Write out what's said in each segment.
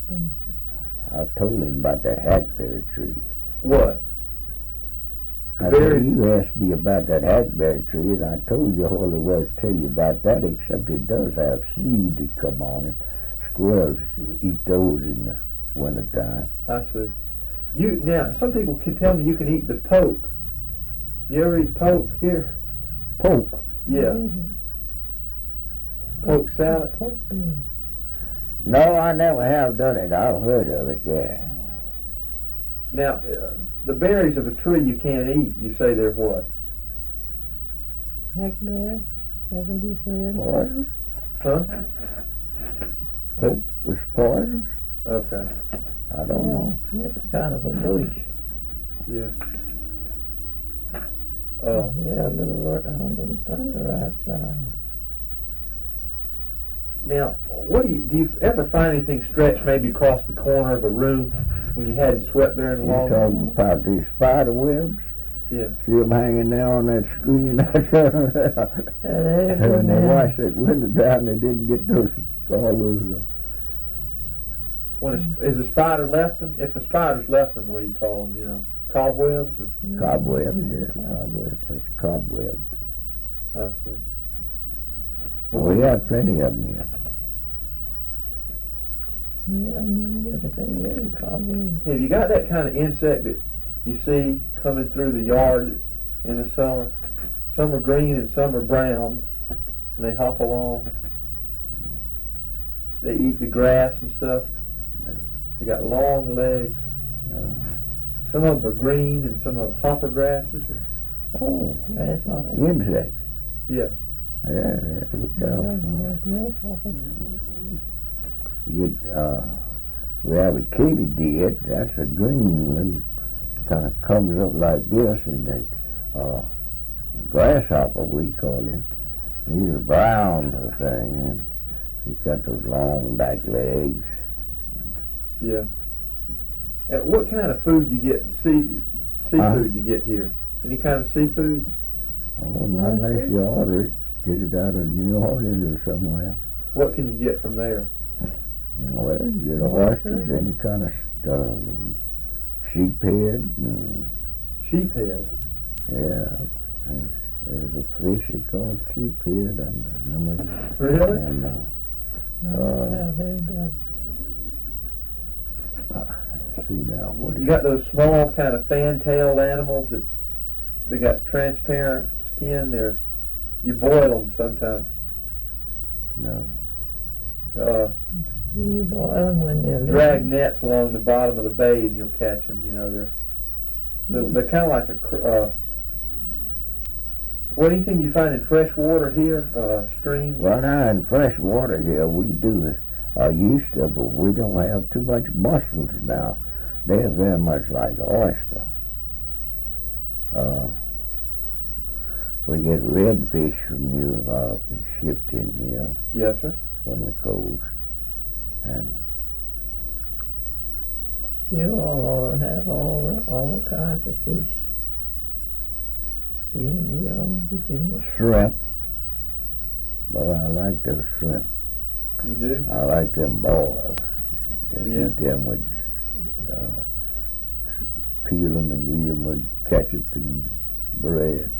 I told him about that hackberry tree. What? I Berries? said, you asked me about that hackberry tree, and I told you all there was to tell you about that, except it does have seeds that come on it. Squirrels eat those in the wintertime. I see. Now, some people can tell me you can eat the poke. You ever eat poke here? Poke? Yeah. Poke salad? No, I never have done it. I've heard of it, yeah. Now, the berries of a tree you can't eat, you say they're what? Hackberry, that's what you said. Poisonous? Huh? Poke was poisonous? Okay. I don't know. It's kind of a bush. Yeah. Yeah, a little thunder outside. Now, do you ever find anything stretched maybe across the corner of a room when you hadn't swept there in a You're long talking about these spider webs? Yeah. See them hanging there on that screen? When they washed that window down, they didn't get all those. Is a spider left them? If a spider's left them, what do you call them? You know, cobwebs or? Cobwebs, yeah, cobwebs. That's cobwebs. I see. Well, we have plenty of them here. Yeah, everything is cobweb. Have you got that kind of insect that you see coming through the yard in the summer? Some are green and some are brown, and they hop along. They eat the grass and stuff. They got long legs. Some of them are green and some of them hopper grasses. Oh, Grasshopper. insects. Yeah. Yeah, we have. Grasshopper. You get, we have a katydid. That's a green little, kind of comes up like this, and the grasshopper we call him. He's a brown thing, and he's got those long back legs. Yeah. What kind of food you get? Seafood you get here? Any kind of seafood? Oh, not unless you order it. Get it out of New Orleans or somewhere. What can you get from there? Well, you get oysters, any kind of sheephead. Sheephead. Yeah. There's a fish they call sheephead. I remember. Really? And, I've heard that. let's see now. What You got those small kind of fan-tailed animals that they got transparent skin. You boil them sometimes. No. You boil them when they're Drag nets along the bottom of the bay and you'll catch them. You know, they're kind of like a. What anything you find in fresh water here, streams? Well, now in fresh water here, we do used to, but we don't have too much mussels now. They're very much like oyster. We get redfish from you shipped in here Yes, sir. from the coast, and You all have all kinds of fish in your Virginia. shrimp. Well, I like those shrimp. You do? I like them boiled. Just Yeah. eat them with, peel them and eat them with ketchup and bread.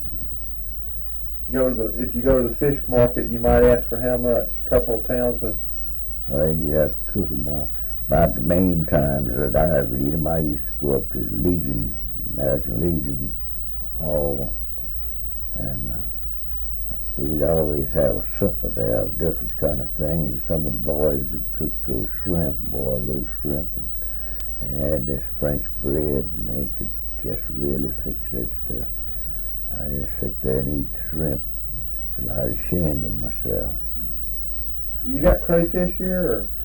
If you go to the fish market, you might ask for how much? A couple of pounds of. Well, you have to cook them about the main times that I've eaten them. I used to go up to Legion, American Legion Hall, and we'd always have a supper there of different kind of things. Some of the boys would cook those shrimp, boil those shrimp, and they had this French bread, and they could just really fix that stuff. I just sit there and eat shrimp till I was ashamed of myself. You got crayfish here, or?